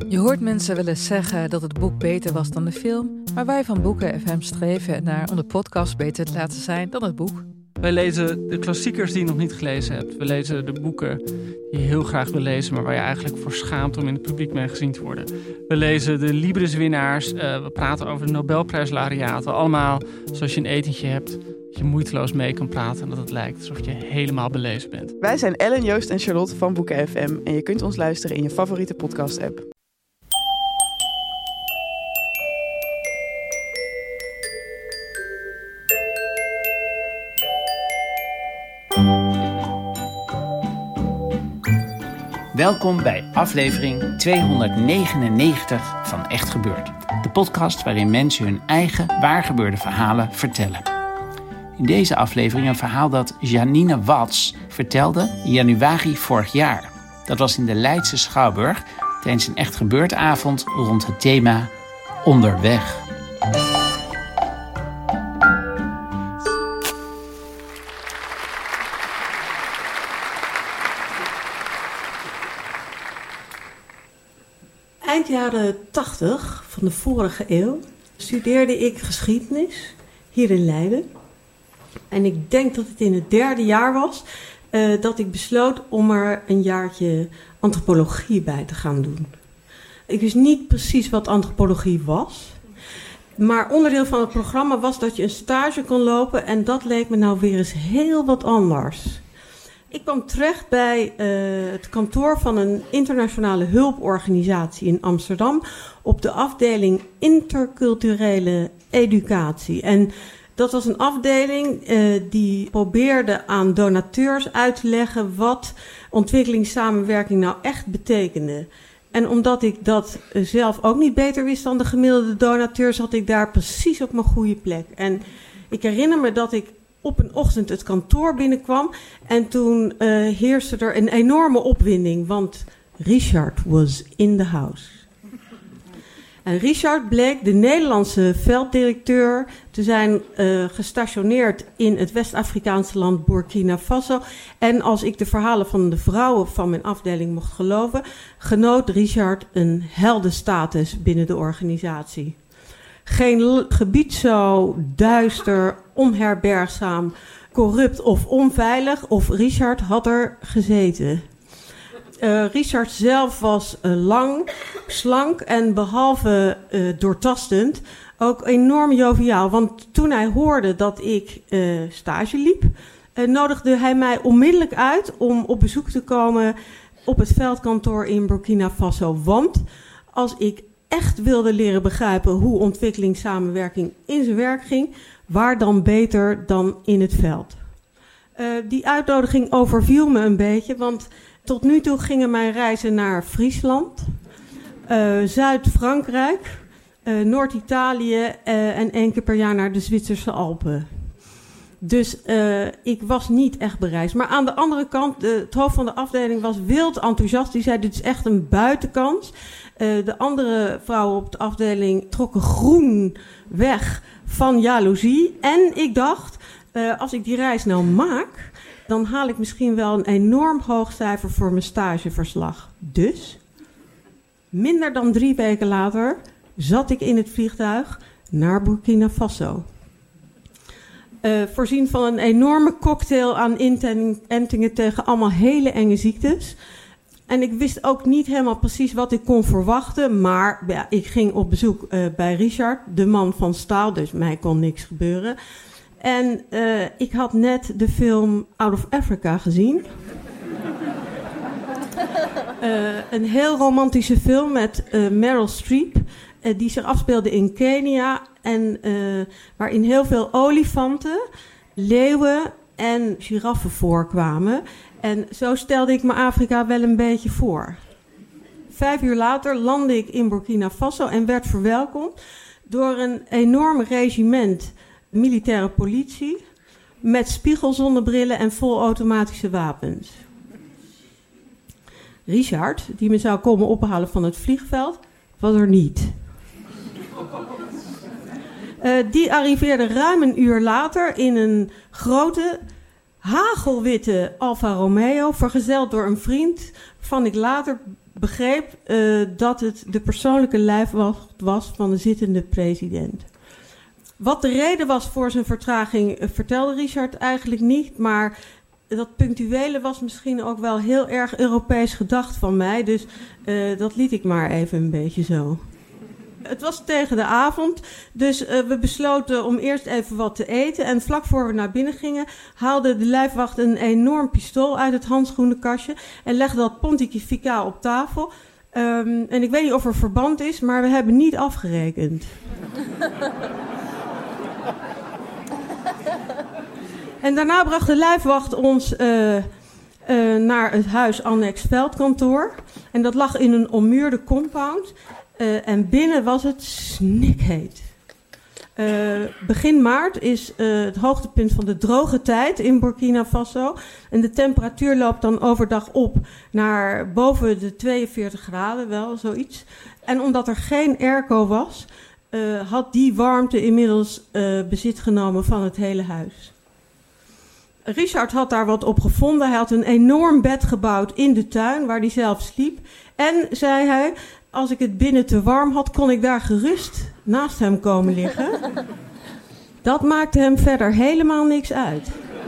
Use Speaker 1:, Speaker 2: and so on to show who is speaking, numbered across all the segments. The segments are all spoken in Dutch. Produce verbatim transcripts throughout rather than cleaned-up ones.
Speaker 1: Je hoort mensen wel eens zeggen dat het boek beter was dan de film, maar wij van Boeken F M streven naar om de podcast beter te laten zijn dan het boek.
Speaker 2: Wij lezen de klassiekers die je nog niet gelezen hebt. We lezen de boeken die je heel graag wil lezen, maar waar je eigenlijk voor schaamt om in het publiek mee gezien te worden. We lezen de Libris-winnaars, uh, we praten over de Nobelprijslaureaten. Allemaal zoals je een etentje hebt, dat je moeiteloos mee kan praten en dat het lijkt alsof je helemaal belezen bent.
Speaker 3: Wij zijn Ellen, Joost en Charlotte van Boeken F M en je kunt ons luisteren in je favoriete podcast-app.
Speaker 4: Welkom bij aflevering tweehonderdnegenennegentig van Echt Gebeurd. De podcast waarin mensen hun eigen waargebeurde verhalen vertellen. In deze aflevering een verhaal dat Janine Wats vertelde in januari vorig jaar. Dat was in de Leidse Schouwburg tijdens een Echt Gebeurd avond rond het thema Onderweg.
Speaker 5: Eind jaren tachtig van de vorige eeuw studeerde ik geschiedenis hier in Leiden. En ik denk dat het in het derde jaar was uh, dat ik besloot om er een jaartje antropologie bij te gaan doen. Ik wist niet precies wat antropologie was. Maar onderdeel van het programma was dat je een stage kon lopen en dat leek me nou weer eens heel wat anders. Ik kwam terecht bij uh, het kantoor van een internationale hulporganisatie in Amsterdam op de afdeling interculturele educatie. En dat was een afdeling uh, die probeerde aan donateurs uit te leggen wat ontwikkelingssamenwerking nou echt betekende. En omdat ik dat uh, zelf ook niet beter wist dan de gemiddelde donateur, zat ik daar precies op mijn goede plek. En ik herinner me dat ik op een ochtend het kantoor binnenkwam en toen uh, heerste er een enorme opwinding, want Richard was in the house. En Richard bleek de Nederlandse velddirecteur te zijn uh, gestationeerd in het West-Afrikaanse land Burkina Faso. En als ik de verhalen van de vrouwen van mijn afdeling mocht geloven, genoot Richard een heldenstatus binnen de organisatie. Geen l- gebied zo duister, onherbergzaam, corrupt of onveilig, of Richard had er gezeten. Uh, Richard zelf was uh, lang, slank en behalve uh, doortastend ook enorm joviaal. Want toen hij hoorde dat ik uh, stage liep, uh, nodigde hij mij onmiddellijk uit om op bezoek te komen op het veldkantoor in Burkina Faso. Want als ik echt wilde leren begrijpen hoe ontwikkelingssamenwerking in zijn werk ging, waar dan beter dan in het veld. Uh, die uitnodiging overviel me een beetje, want tot nu toe gingen mijn reizen naar Friesland, uh, Zuid-Frankrijk, uh, Noord-Italië uh, en één keer per jaar naar de Zwitserse Alpen. Dus uh, ik was niet echt bereisd. Maar aan de andere kant, de, het hoofd van de afdeling was wild enthousiast. Die zei, dit is echt een buitenkans. Uh, de andere vrouwen op de afdeling trokken groen weg van jaloezie. En ik dacht, uh, als ik die reis nou maak, dan haal ik misschien wel een enorm hoog cijfer voor mijn stageverslag. Dus, minder dan drie weken later, zat ik in het vliegtuig naar Burkina Faso. Uh, voorzien van een enorme cocktail aan inentingen tegen allemaal hele enge ziektes. En ik wist ook niet helemaal precies wat ik kon verwachten. Maar ja, ik ging op bezoek uh, bij Richard, de man van staal. Dus mij kon niks gebeuren. En uh, ik had net de film Out of Africa gezien. Uh, een heel romantische film met uh, Meryl Streep. Uh, die zich afspeelde in Kenia. En uh, waarin heel veel olifanten, leeuwen en giraffen voorkwamen. En zo stelde ik me Afrika wel een beetje voor. Vijf uur later landde ik in Burkina Faso en werd verwelkomd door een enorm regiment militaire politie met spiegelzonnebrillen en volautomatische wapens. Richard, die me zou komen ophalen van het vliegveld, was er niet. Uh, die arriveerde ruim een uur later in een grote, hagelwitte Alfa Romeo, vergezeld door een vriend, waarvan ik later begreep uh, dat het de persoonlijke lijfwacht was van de zittende president. Wat de reden was voor zijn vertraging uh, vertelde Richard eigenlijk niet, maar dat punctuele was misschien ook wel heel erg Europees gedacht van mij, dus uh, dat liet ik maar even een beetje zo. Het was tegen de avond, dus uh, we besloten om eerst even wat te eten. En vlak voor we naar binnen gingen, haalde de lijfwacht een enorm pistool uit het handschoenenkastje en legde dat pontificaal op tafel. Um, en ik weet niet of er verband is, maar we hebben niet afgerekend. En daarna bracht de lijfwacht ons uh, uh, naar het huis Annex Veldkantoor. En dat lag in een ommuurde compound. Uh, en binnen was het snikheet. Uh, begin maart is uh, het hoogtepunt van de droge tijd in Burkina Faso. En de temperatuur loopt dan overdag op naar boven de tweeënveertig graden, wel zoiets. En omdat er geen airco was, uh, had die warmte inmiddels uh, bezit genomen van het hele huis. Richard had daar wat op gevonden. Hij had een enorm bed gebouwd in de tuin waar hij zelf sliep. En, zei hij, als ik het binnen te warm had, kon ik daar gerust naast hem komen liggen. Dat maakte hem verder helemaal niks uit.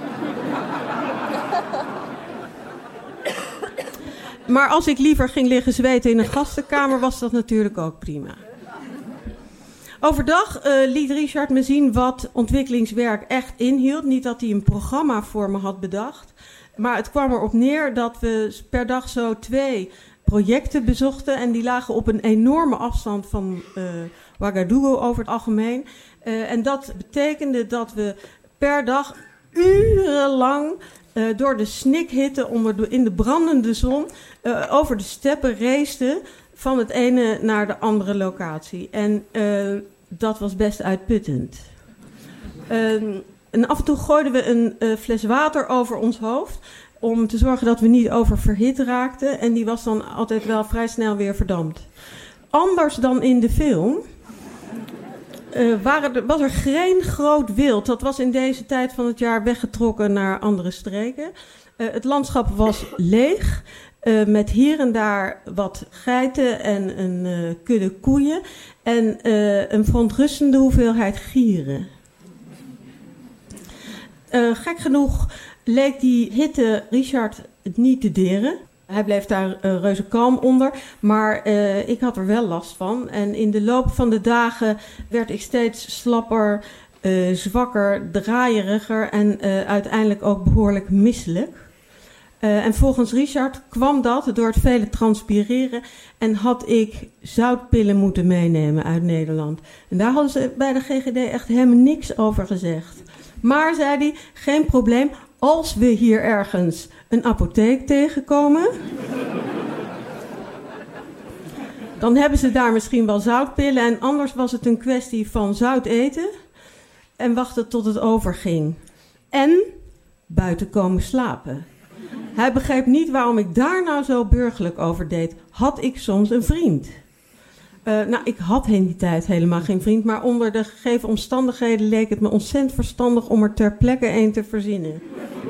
Speaker 5: Maar als ik liever ging liggen zweten in een gastenkamer, was dat natuurlijk ook prima. Overdag uh, liet Richard me zien wat ontwikkelingswerk echt inhield. Niet dat hij een programma voor me had bedacht. Maar het kwam erop neer dat we per dag zo twee projecten bezochten. En die lagen op een enorme afstand van uh, Ouagadougou over het algemeen. Uh, en dat betekende dat we per dag urenlang uh, door de snikhitte onder de, in de brandende zon uh, over de steppen raceten van het ene naar de andere locatie. En uh, dat was best uitputtend. Uh, en af en toe gooiden we een uh, fles water over ons hoofd om te zorgen dat we niet oververhit raakten. En die was dan altijd wel vrij snel weer verdampt. Anders dan in de film uh, waren er, was er geen groot wild. Dat was in deze tijd van het jaar weggetrokken naar andere streken. Uh, het landschap was leeg. Uh, met hier en daar wat geiten en een uh, kudde koeien. En uh, een verontrustende hoeveelheid gieren. Uh, gek genoeg leek die hitte Richard het niet te deren. Hij bleef daar uh, reuze kalm onder, maar uh, ik had er wel last van. En in de loop van de dagen werd ik steeds slapper, uh, zwakker, draaieriger en uh, uiteindelijk ook behoorlijk misselijk. Uh, en volgens Richard kwam dat door het vele transpireren en had ik zoutpillen moeten meenemen uit Nederland. En daar hadden ze bij de G G D echt helemaal niks over gezegd. Maar, zei hij, geen probleem, als we hier ergens een apotheek tegenkomen, dan hebben ze daar misschien wel zoutpillen en anders was het een kwestie van zout eten en wachten tot het overging. En buiten komen slapen. Hij begreep niet waarom ik daar nou zo burgerlijk over deed. Had ik soms een vriend? Uh, nou, ik had in die tijd helemaal geen vriend, maar onder de gegeven omstandigheden leek het me ontzettend verstandig om er ter plekke een te verzinnen.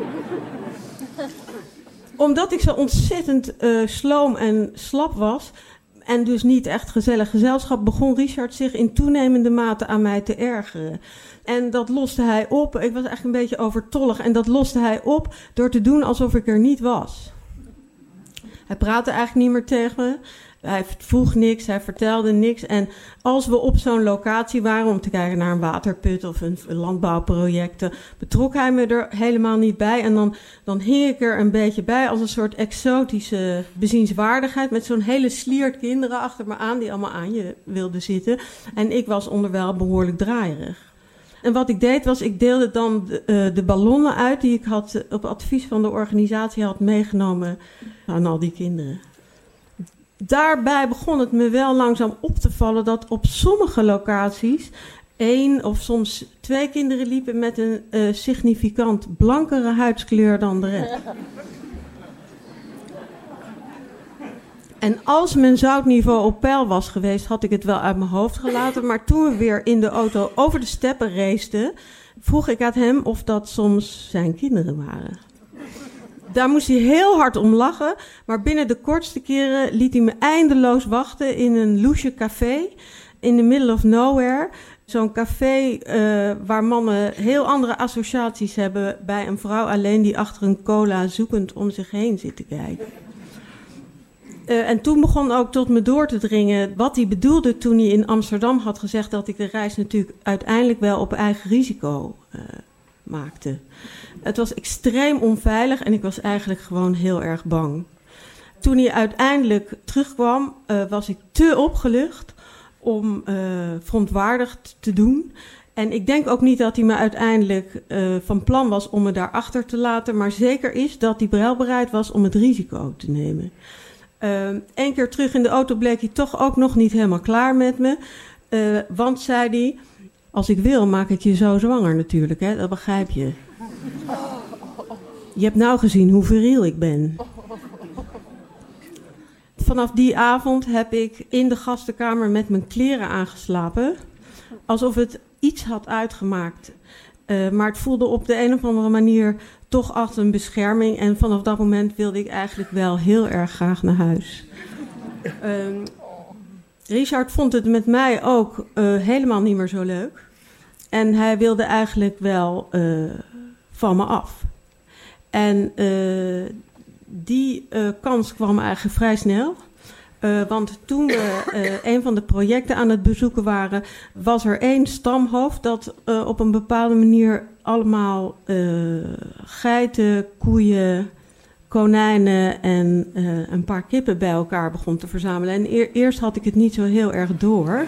Speaker 5: Omdat ik zo ontzettend uh, sloom en slap was en dus niet echt gezellig gezelschap, begon Richard zich in toenemende mate aan mij te ergeren. En dat loste hij op. Ik was echt een beetje overtollig. En dat loste hij op door te doen alsof ik er niet was. Hij praatte eigenlijk niet meer tegen me. Hij vroeg niks, hij vertelde niks. En als we op zo'n locatie waren om te kijken naar een waterput of een landbouwproject, betrok hij me er helemaal niet bij. En dan, dan hing ik er een beetje bij als een soort exotische bezienswaardigheid met zo'n hele sliert kinderen achter me aan die allemaal aan je wilden zitten. En ik was onderwijl behoorlijk draaierig. En wat ik deed was, ik deelde dan de, uh, de ballonnen uit die ik had uh, op advies van de organisatie had meegenomen aan al die kinderen. Daarbij begon het me wel langzaam op te vallen dat op sommige locaties één of soms twee kinderen liepen met een uh, significant blankere huidskleur dan de rest. En als mijn zoutniveau op peil was geweest, had ik het wel uit mijn hoofd gelaten. Maar toen we weer in de auto over de steppen raceten, vroeg ik aan hem of dat soms zijn kinderen waren. Daar moest hij heel hard om lachen. Maar binnen de kortste keren liet hij me eindeloos wachten in een loesje café. In the middle of nowhere. Zo'n café uh, waar mannen heel andere associaties hebben bij een vrouw alleen die achter een cola zoekend om zich heen zit te kijken. Uh, en toen begon ook tot me door te dringen wat hij bedoelde toen hij in Amsterdam had gezegd dat ik de reis natuurlijk uiteindelijk wel op eigen risico uh, maakte. Het was extreem onveilig en ik was eigenlijk gewoon heel erg bang. Toen hij uiteindelijk terugkwam, uh, was ik te opgelucht om uh, verontwaardigd te doen. En ik denk ook niet dat hij me uiteindelijk uh, van plan was om me daarachter te laten, maar zeker is dat hij wel bereid was om het risico te nemen. Eén uh, keer terug in de auto bleek hij toch ook nog niet helemaal klaar met me. Uh, want, zei hij, als ik wil maak ik je zo zwanger natuurlijk, hè? Dat begrijp je. Je hebt nou gezien hoe viriel ik ben. Vanaf die avond heb ik in de gastenkamer met mijn kleren aangeslapen. Alsof het iets had uitgemaakt. Uh, maar het voelde op de een of andere manier toch als een bescherming. En vanaf dat moment wilde ik eigenlijk wel heel erg graag naar huis. Uh, Richard vond het met mij ook uh, helemaal niet meer zo leuk. En hij wilde eigenlijk wel uh, van me af. En uh, die uh, kans kwam eigenlijk vrij snel. Uh, want toen we uh, een van de projecten aan het bezoeken waren, was er één stamhoofd dat uh, op een bepaalde manier allemaal uh, geiten, koeien, konijnen en uh, een paar kippen bij elkaar begon te verzamelen. En e- eerst had ik het niet zo heel erg door.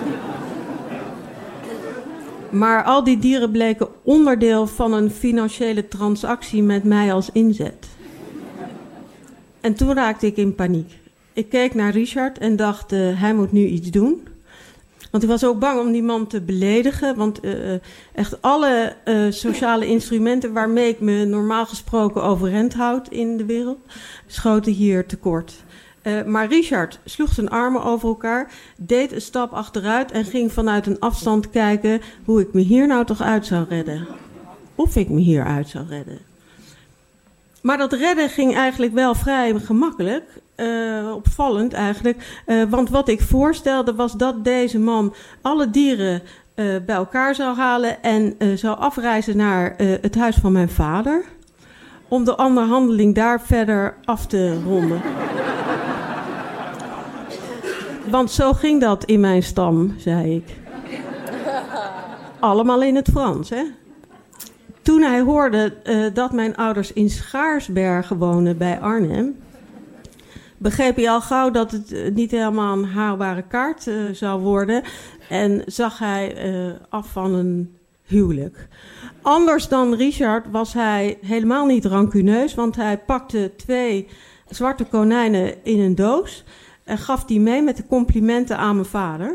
Speaker 5: Maar al die dieren bleken onderdeel van een financiële transactie met mij als inzet. En toen raakte ik in paniek. Ik keek naar Richard en dacht, uh, hij moet nu iets doen. Want ik was ook bang om die man te beledigen. Want uh, echt alle uh, sociale instrumenten waarmee ik me normaal gesproken overeind houd in de wereld, schoten hier tekort. Uh, maar Richard sloeg zijn armen over elkaar, deed een stap achteruit en ging vanuit een afstand kijken hoe ik me hier nou toch uit zou redden. Of ik me hier uit zou redden. Maar dat redden ging eigenlijk wel vrij gemakkelijk. Uh, opvallend eigenlijk. Uh, want wat ik voorstelde was dat deze man alle dieren uh, bij elkaar zou halen en uh, zou afreizen naar uh, het huis van mijn vader. Om de onderhandeling daar verder af te ronden. Want zo ging dat in mijn stam, zei ik. Allemaal in het Frans, hè? Toen hij hoorde uh, dat mijn ouders in Schaarsbergen wonen bij Arnhem, begreep hij al gauw dat het uh, niet helemaal een haalbare kaart uh, zou worden. En zag hij uh, af van een huwelijk. Anders dan Richard was hij helemaal niet rancuneus, want hij pakte twee zwarte konijnen in een doos en gaf die mee met de complimenten aan mijn vader.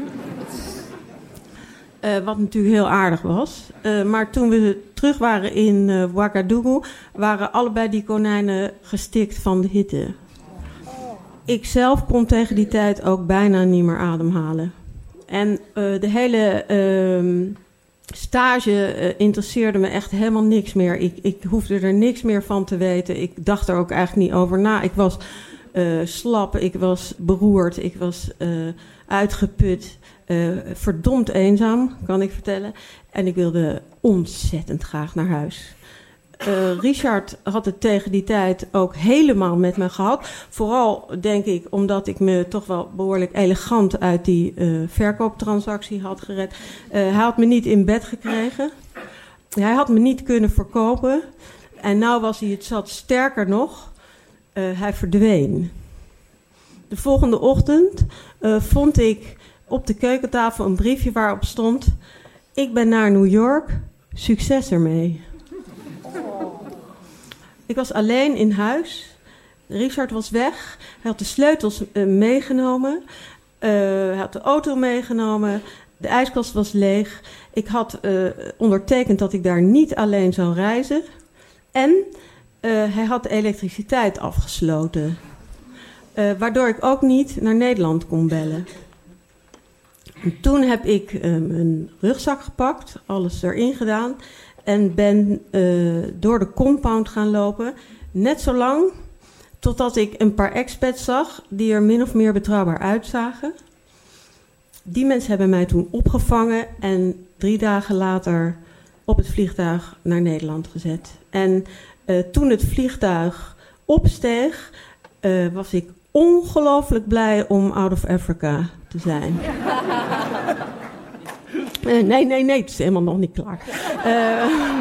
Speaker 5: Uh, wat natuurlijk heel aardig was. Uh, maar toen we terug waren in uh, Ouagadougou, waren allebei die konijnen gestikt van de hitte. Ik zelf kon tegen die tijd ook bijna niet meer ademhalen. En uh, de hele uh, stage uh, interesseerde me echt helemaal niks meer. Ik, ik hoefde er niks meer van te weten. Ik dacht er ook eigenlijk niet over na. Ik was uh, slap, ik was beroerd, ik was uh, uitgeput. Uh, verdomd eenzaam, kan ik vertellen. En ik wilde ontzettend graag naar huis. Uh, Richard had het tegen die tijd ook helemaal met me gehad. Vooral, denk ik, omdat ik me toch wel behoorlijk elegant uit die uh, verkooptransactie had gered. Uh, hij had me niet in bed gekregen. Hij had me niet kunnen verkopen. En nou was hij het zat. Sterker nog, uh, hij verdween. De volgende ochtend uh, vond ik op de keukentafel een briefje waarop stond: ik ben naar New York, succes ermee. Ik was alleen in huis. Richard was weg. Hij had de sleutels uh, meegenomen. Uh, hij had de auto meegenomen. De ijskast was leeg. Ik had uh, ondertekend dat ik daar niet alleen zou reizen. En uh, hij had de elektriciteit afgesloten. Uh, waardoor ik ook niet naar Nederland kon bellen. En toen heb ik uh, een rugzak gepakt, alles erin gedaan en ben uh, door de compound gaan lopen Net zo lang totdat ik een paar expats zag die er min of meer betrouwbaar uitzagen. Die mensen hebben mij toen opgevangen en drie dagen later op het vliegtuig naar Nederland gezet. En uh, toen het vliegtuig opsteeg, uh, was ik ongelooflijk blij om out of Africa te zijn. uh, nee, nee, nee, het is helemaal nog niet klaar. Uh,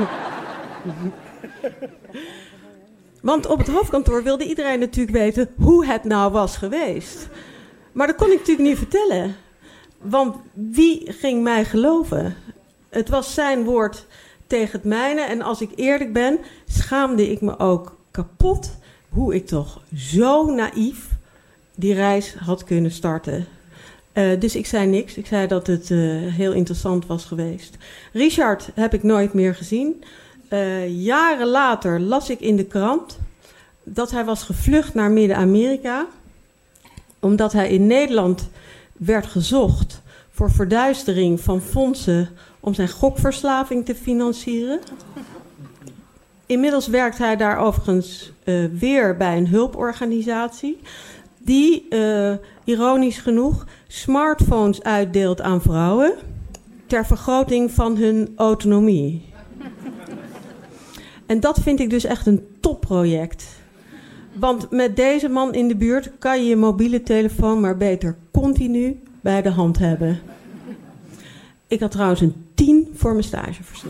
Speaker 5: want op het hoofdkantoor wilde iedereen natuurlijk weten hoe het nou was geweest. Maar dat kon ik natuurlijk niet vertellen. Want wie ging mij geloven? Het was zijn woord tegen het mijne. En als ik eerlijk ben, schaamde ik me ook kapot hoe ik toch zo naïef die reis had kunnen starten. Uh, dus ik zei niks. Ik zei dat het uh, heel interessant was geweest. Richard heb ik nooit meer gezien. Uh, jaren later las ik in de krant dat hij was gevlucht naar Midden-Amerika, omdat hij in Nederland werd gezocht voor verduistering van fondsen om zijn gokverslaving te financieren. Inmiddels werkt hij daar overigens uh, weer bij een hulporganisatie die, uh, ironisch genoeg, smartphones uitdeelt aan vrouwen ter vergroting van hun autonomie. En dat vind ik dus echt een topproject. Want met deze man in de buurt kan je je mobiele telefoon maar beter continu bij de hand hebben. Ik had trouwens een tien voor mijn stageverslag.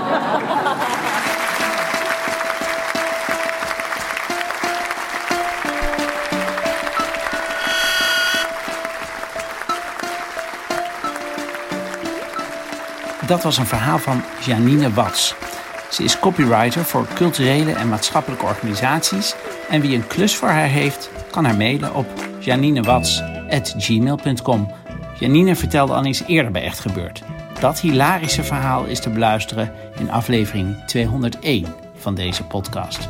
Speaker 4: Dat was een verhaal van Janine Wats. Ze is copywriter voor culturele en maatschappelijke organisaties. En wie een klus voor haar heeft, kan haar mailen op janinewats at gmail punt com. Janine vertelde al eens eerder bij Echt Gebeurd. Dat hilarische verhaal is te beluisteren in aflevering tweehonderdéén van deze podcast.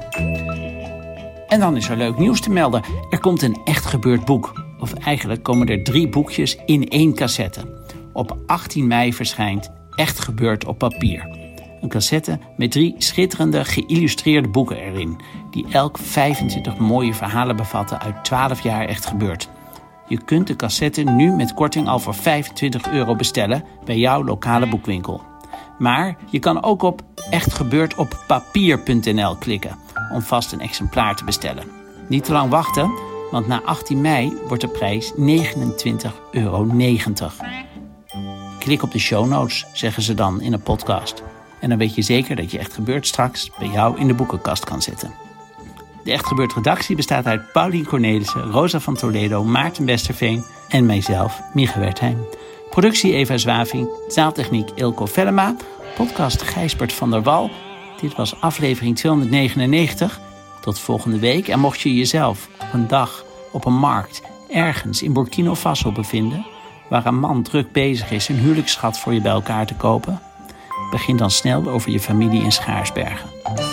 Speaker 4: En dan is er leuk nieuws te melden. Er komt een Echt Gebeurd boek. Of eigenlijk komen er drie boekjes in één cassette. Op achttien mei verschijnt Echt Gebeurd op papier. Een cassette met drie schitterende geïllustreerde boeken erin, die elk vijfentwintig mooie verhalen bevatten uit twaalf jaar Echt Gebeurd. Je kunt de cassette nu met korting al voor vijfentwintig euro bestellen bij jouw lokale boekwinkel. Maar je kan ook op echtgebeurdoppapier punt n l klikken om vast een exemplaar te bestellen. Niet te lang wachten, want na achttien mei wordt de prijs negenentwintig euro negentig. Klik op de show notes, zeggen ze dan in een podcast. En dan weet je zeker dat je Echt Gebeurd straks bij jou in de boekenkast kan zetten. De Echt Gebeurd redactie bestaat uit Paulien Cornelissen, Rosa van Toledo, Maarten Westerveen en mijzelf, Mieke Wertheim. Productie Eva Zwaving, zaaltechniek Ilko Vellema, podcast Gijsbert van der Wal. Dit was aflevering tweehonderdnegenennegentig. Tot volgende week. En mocht je jezelf op een dag op een markt ergens in Burkina Faso bevinden, waar een man druk bezig is een huwelijksschat voor je bij elkaar te kopen, begin dan snel over je familie in Schaarsbergen.